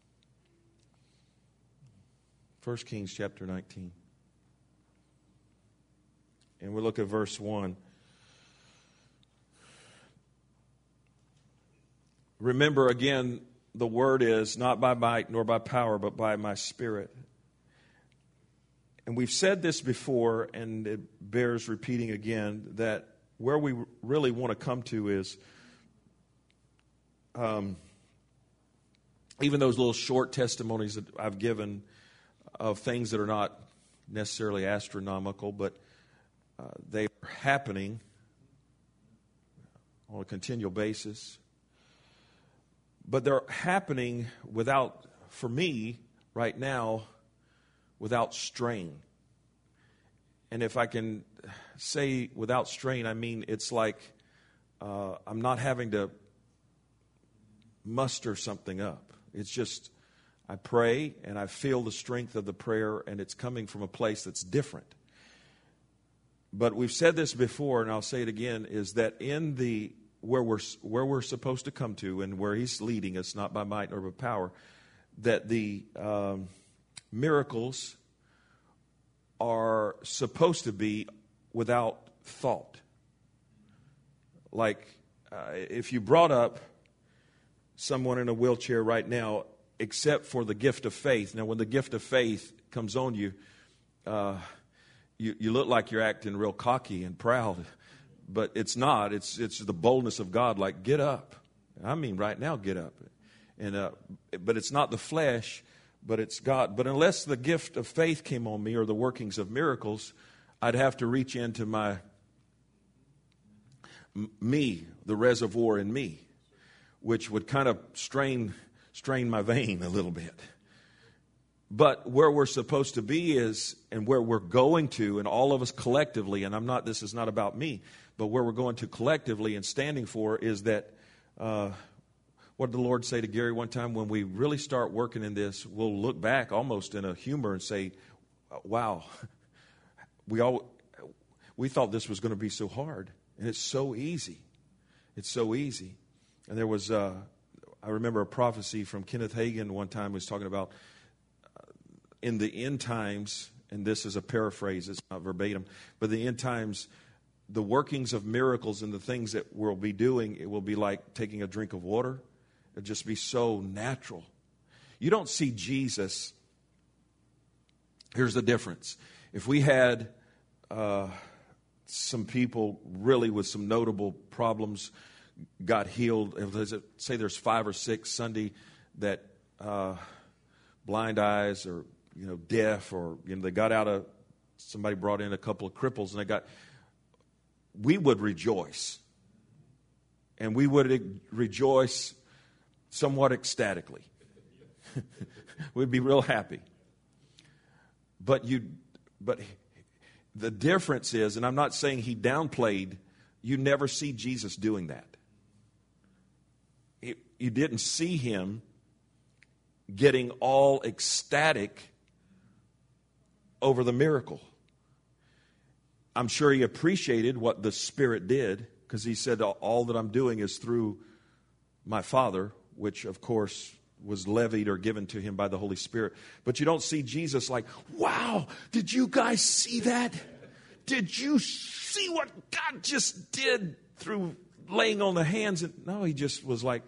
First Kings chapter nineteen. And we'll look at verse one. Remember, again, the word is not by might nor by power, but by my Spirit. And we've said this before, and it bears repeating again, that where we really want to come to is, um, even those little short testimonies that I've given of things that are not necessarily astronomical, but Uh, they are happening on a continual basis. But they're happening without, for me, right now, without strain. And if I can say without strain, I mean it's like uh, I'm not having to muster something up. It's just I pray and I feel the strength of the prayer, and it's coming from a place that's different. But we've said this before, and I'll say it again, is that in the where we're where we're supposed to come to, and where He's leading us, not by might nor by power, that the um, miracles are supposed to be without thought. Like uh, if you brought up someone in a wheelchair right now, except for the gift of faith. Now, when the gift of faith comes on you, uh, You, you look like you're acting real cocky and proud, but it's not. It's it's the boldness of God. Like, get up. I mean, right now, get up. And uh, but it's not the flesh, but it's God. But unless the gift of faith came on me, or the workings of miracles, I'd have to reach into my me, the reservoir in me, which would kind of strain strain my vein a little bit. But where we're supposed to be is, and where we're going to, and all of us collectively, and I'm not, this is not about me, but where we're going to collectively and standing for is that, uh, what did the Lord say to Gary one time? When we really start working in this, we'll look back almost in a humor and say, wow, we all, we thought this was going to be so hard, and it's so easy. It's so easy. And there was, uh, I remember a prophecy from Kenneth Hagin one time was talking about uh, in the end times, and this is a paraphrase, it's not verbatim, but the end times, the workings of miracles and the things that we'll be doing, it will be like taking a drink of water. It'll just be so natural. You don't see Jesus. Here's the difference. If we had uh, some people really with some notable problems got healed, if say there's five or six Sunday that uh, blind eyes or you know deaf or you know they got out of somebody brought in a couple of cripples and they got, we would rejoice, and we would rejoice somewhat ecstatically. We'd be real happy. But you, but the difference is, and I'm not saying he downplayed, you never see Jesus doing that. It, you didn't see him getting all ecstatic over the miracle. I'm sure he appreciated what the Spirit did, because he said, all that I'm doing is through my Father, which of course was levied or given to him by the Holy Spirit. But you don't see Jesus like, wow, did you guys see that? Did you see what God just did through laying on the hands? And no, he just was like,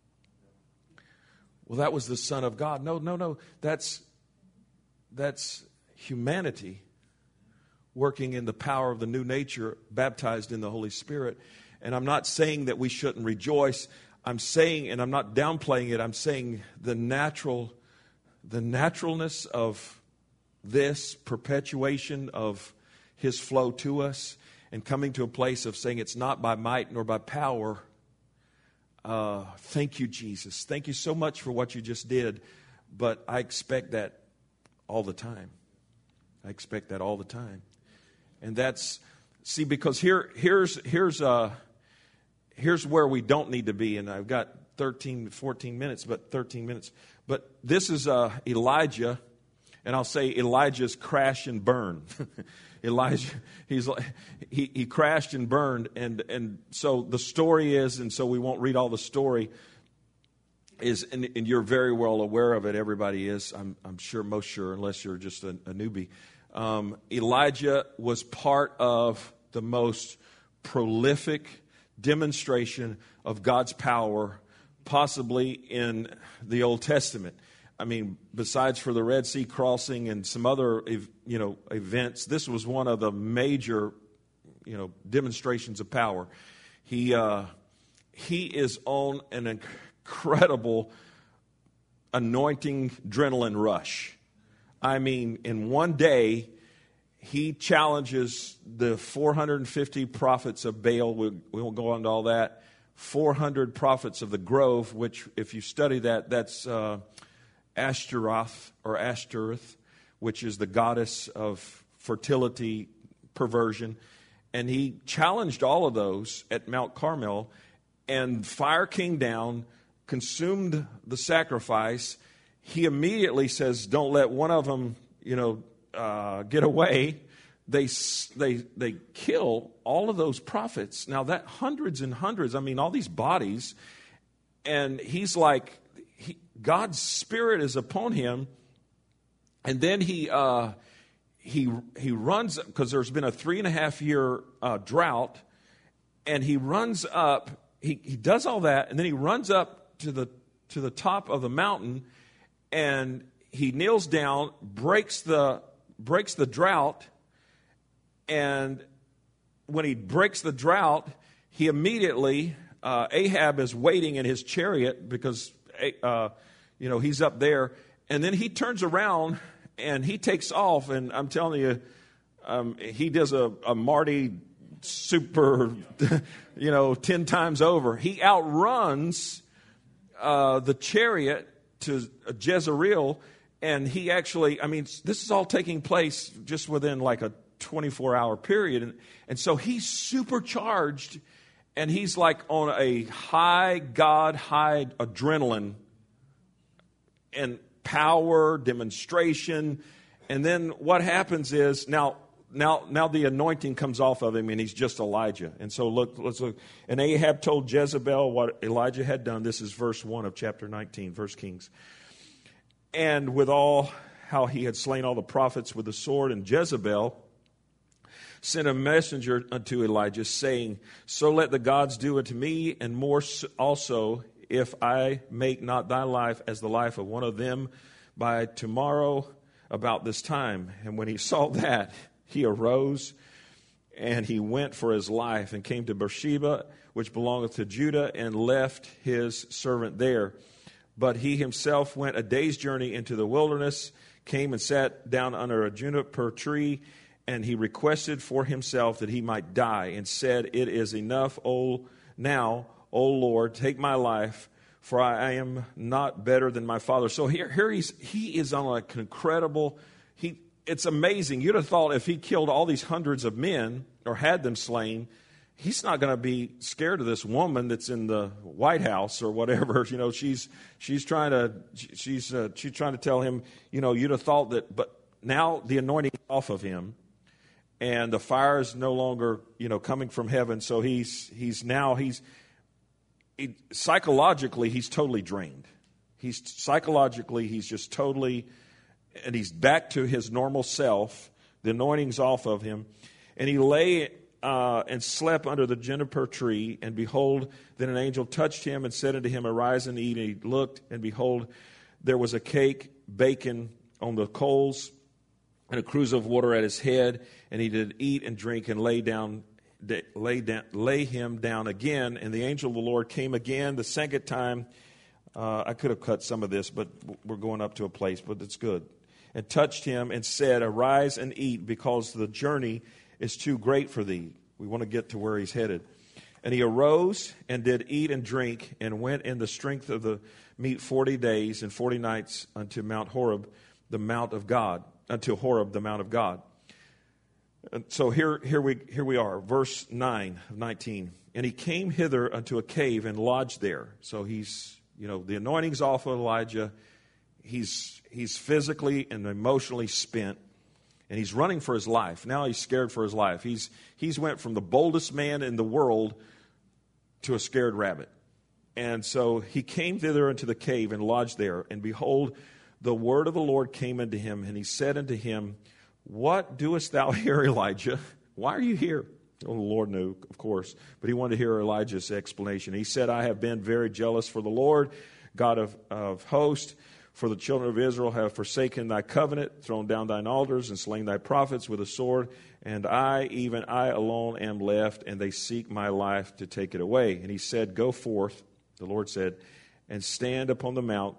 well, that was the Son of God. No, no, no. That's, that's humanity working in the power of the new nature, baptized in the Holy Spirit. And I'm not saying that we shouldn't rejoice. I'm saying, and I'm not downplaying it, I'm saying the natural, the naturalness of this perpetuation of his flow to us and coming to a place of saying it's not by might nor by power. Uh, thank you, Jesus. Thank you so much for what you just did. But I expect that all the time. I expect that all the time. And that's, see, because here, here's, here's, uh, here's where we don't need to be. And I've got thirteen, fourteen minutes, but thirteen minutes. But this is uh, Elijah, and I'll say Elijah's crash and burn. Elijah, he's he he crashed and burned, and and so the story is, and so we won't read all the story. Is and, and you're very well aware of it. Everybody is. I'm I'm sure, most sure, unless you're just a, a newbie. Um, Elijah was part of the most prolific demonstration of God's power, possibly in the Old Testament. I mean, besides for the Red Sea crossing and some other, you know, events, this was one of the major, you know, demonstrations of power. He uh, he is on an incredible anointing adrenaline rush. I mean, in one day, he challenges the four hundred fifty prophets of Baal. We, we won't go into all that. four hundred prophets of the grove, which, if you study that, that's uh, Ashtaroth or Ashtoreth, which is the goddess of fertility, perversion. And he challenged all of those at Mount Carmel, and fire came down, consumed the sacrifice. He immediately says, don't let one of them, you know, uh, get away. They, they, they kill all of those prophets. Now, that hundreds and hundreds, I mean, all these bodies. And he's like, he, God's Spirit is upon him. And then he uh, he he runs, because there's been a three and a half year uh, drought. And he runs up, he, he does all that, and then he runs up to the to the top of the mountain. And he kneels down, breaks the breaks the drought, and when he breaks the drought, he immediately uh, Ahab is waiting in his chariot because uh, you know he's up there, and then he turns around and he takes off, and I'm telling you, um, he does a, a Marty super, you know, ten times over. He outruns uh, the chariot to Jezreel, and he actually, I mean, this is all taking place just within like a twenty-four hour period. And, and so he's supercharged, and he's like on a high God, high adrenaline and power demonstration. And then what happens is, now now, now the anointing comes off of him, and he's just Elijah. And so look, let's look. And Ahab told Jezebel what Elijah had done. This is verse one of chapter nineteen, First Kings. And with all how he had slain all the prophets with the sword, and Jezebel sent a messenger unto Elijah, saying, so let the gods do unto me, and more also, if I make not thy life as the life of one of them by tomorrow about this time. And when he saw that, he arose, and he went for his life, and came to Beersheba, which belongeth to Judah, and left his servant there. But he himself went a day's journey into the wilderness, came and sat down under a juniper tree, and he requested for himself that he might die, and said, it is enough, O now, O Lord, take my life, for I am not better than my father. So here, here he's, he is on an incredible, he, it's amazing. You'd have thought if he killed all these hundreds of men, or had them slain, he's not going to be scared of this woman that's in the White House or whatever. You know, she's she's trying to she's uh, she's trying to tell him. You know, you'd have thought that, but now the anointing is off of him, and the fire is no longer you know coming from heaven. So he's he's now he's he, psychologically he's totally drained. He's psychologically he's just totally, and he's back to his normal self. The anointing's off of him, and he lay. Uh, and slept under the juniper tree, and behold, then an angel touched him and said unto him, arise and eat. And he looked, and behold, there was a cake baking on the coals, and a cruse of water at his head. And he did eat and drink, and lay down, lay down, lay him down again. And the angel of the Lord came again the second time. Uh, I could have cut some of this, but we're going up to a place, but it's good. And touched him and said, arise and eat, because the journey is too great for thee. We want to get to where he's headed. And he arose and did eat and drink, and went in the strength of the meat forty days and forty nights unto Mount Horeb, the mount of God, unto Horeb, the mount of God. And so here, here we here we are, verse nine of nineteen. And he came hither unto a cave and lodged there. So he's, you know, the anointing's off of Elijah. He's he's physically and emotionally spent. And he's running for his life. Now he's scared for his life. He's he's went from the boldest man in the world to a scared rabbit. And so he came thither into the cave and lodged there. And behold, the word of the Lord came unto him. And he said unto him, what doest thou here, Elijah? Why are you here? Oh, the Lord knew, of course. But he wanted to hear Elijah's explanation. He said, I have been very jealous for the Lord, God of, of hosts. For the children of Israel have forsaken thy covenant, thrown down thine altars, and slain thy prophets with a sword. And I, even I alone, am left, and they seek my life to take it away. And he said, go forth, the Lord said, and stand upon the mount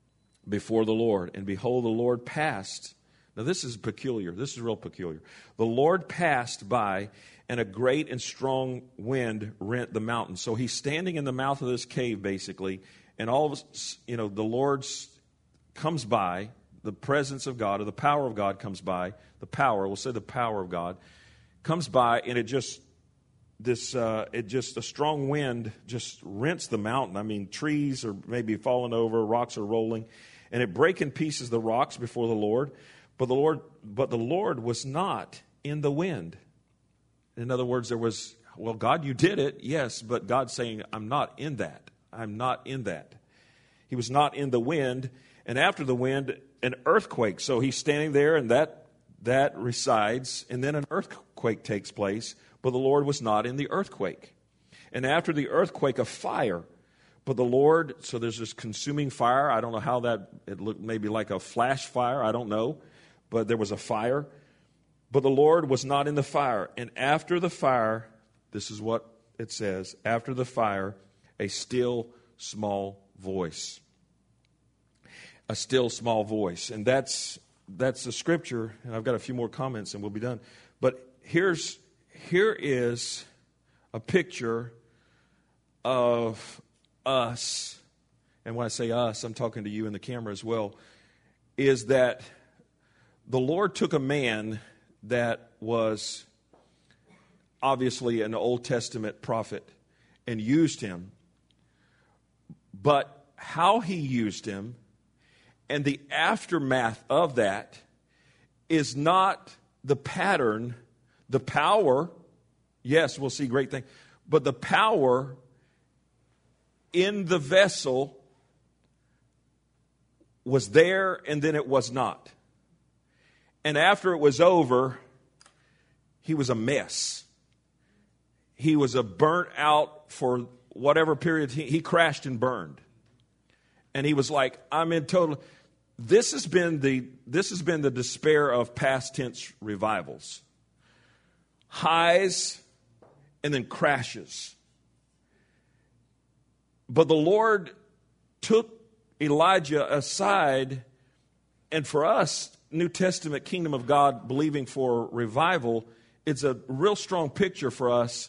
before the Lord. And behold, the Lord passed. Now this is peculiar. This is real peculiar. The Lord passed by, and a great and strong wind rent the mountain. So he's standing in the mouth of this cave, basically, and all of us, you know, the Lord's comes by, the presence of God, or the power of God comes by, the power, we'll say the power of God, comes by, and it just, this, uh, it just, a strong wind just rents the mountain. I mean, trees are maybe falling over, rocks are rolling, and it break in pieces the rocks before the Lord, but the Lord, but the Lord was not in the wind. In other words, there was, well, God, you did it, yes, but God's saying, I'm not in that. I'm not in that. He was not in the wind. And after the wind, an earthquake. So he's standing there, and that that resides, and then an earthquake takes place, but the Lord was not in the earthquake. And after the earthquake, a fire. But the Lord, so there's this consuming fire. I don't know how that, it looked maybe like a flash fire. I don't know. But there was a fire. But the Lord was not in the fire. And after the fire, this is what it says, after the fire, a still small voice. A still small voice. And that's that's the scripture. And I've got a few more comments and we'll be done. But here's here is a picture of us. And when I say us, I'm talking to you in the camera as well. Is that the Lord took a man that was obviously an Old Testament prophet and used him. But how he used him and the aftermath of that is not the pattern, the power, yes, we'll see great things, but the power in the vessel was there and then it was not. And after it was over, he was a mess. He was a burnt out for whatever period. He, he crashed and burned. And he was like, I'm in total. This has been the this has been the despair of past tense revivals. Highs and then crashes. But the Lord took Elijah aside, and for us, New Testament kingdom of God believing for revival, it's a real strong picture for us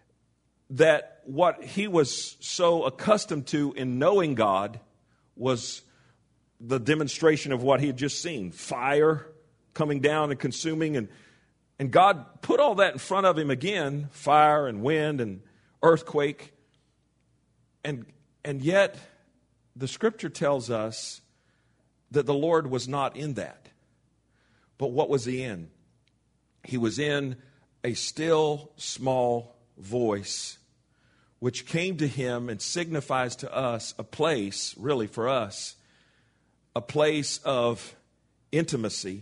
that what he was so accustomed to in knowing God was the demonstration of what he had just seen. Fire coming down and consuming, and, and God put all that in front of him again, fire and wind and earthquake. And, and yet, the Scripture tells us that the Lord was not in that. But what was he in? He was in a still, small voice, which came to him and signifies to us a place, really for us, a place of intimacy,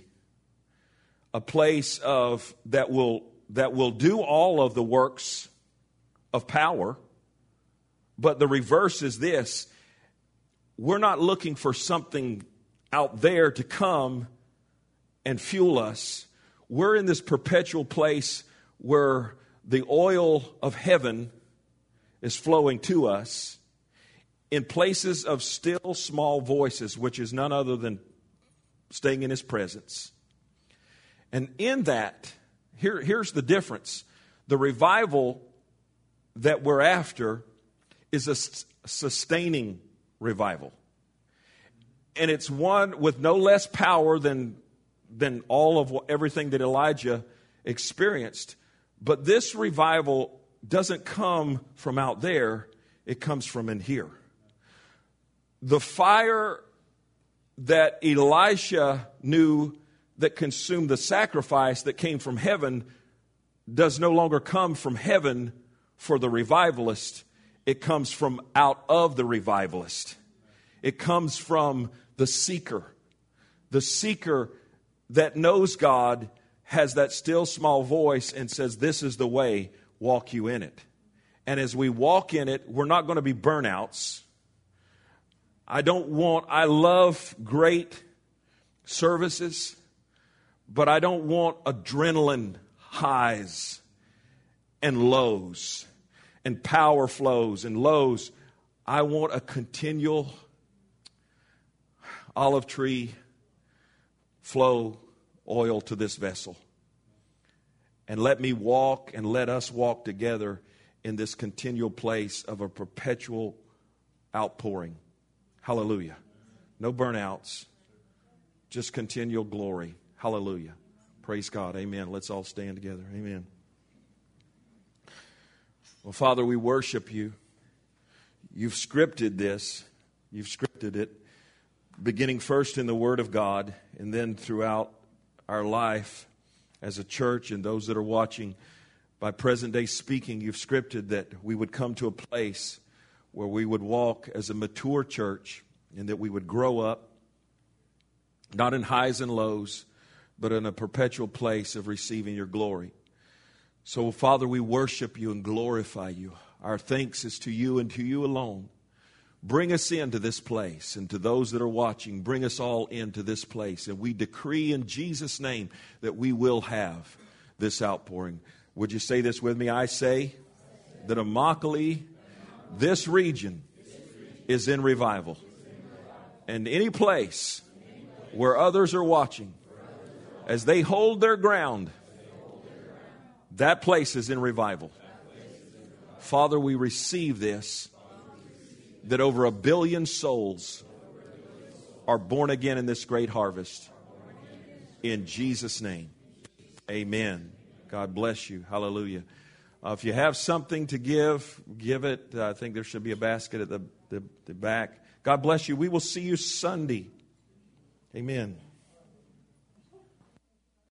a place of that will that will do all of the works of power. But the reverse is this: we're not looking for something out there to come and fuel us. We're in this perpetual place where the oil of heaven is flowing to us in places of still small voices, which is none other than staying in his presence. And in that, here, here's the difference. The revival that we're after is a sustaining revival. And it's one with no less power than, than all of what, everything that Elijah experienced. But this revival doesn't come from out there. It comes from in here. The fire that Elisha knew that consumed the sacrifice that came from heaven does no longer come from heaven for the revivalist. It comes from out of the revivalist. It comes from the seeker. The seeker that knows God has that still small voice and says, this is the way, walk you in it. And as we walk in it, we're not going to be burnouts. I don't want, I love great services, but I don't want adrenaline highs and lows and power flows and lows. I want a continual olive tree flow oil to this vessel. And let me walk and let us walk together in this continual place of a perpetual outpouring. Hallelujah. No burnouts, just continual glory. Hallelujah. Praise God. Amen. Let's all stand together. Amen. Well, Father, we worship you. You've scripted this. You've scripted it, beginning first in the Word of God and then throughout our life as a church and those that are watching by present day speaking. You've scripted that we would come to a place where we would walk as a mature church and that we would grow up, not in highs and lows, but in a perpetual place of receiving your glory. So, Father, we worship you and glorify you. Our thanks is to you and to you alone. Bring us into this place, and to those that are watching, bring us all into this place. And we decree in Jesus' name that we will have this outpouring. Would you say this with me? I say that Immokalee, this region, is in revival. And any place where others are watching, as they hold their ground, that place is in revival. Father, we receive this, that over a billion souls are born again in this great harvest. In Jesus' name, amen. God bless you. Hallelujah. Uh, if you have something to give, give it. Uh, I think there should be a basket at the, the, the back. God bless you. We will see you Sunday. Amen.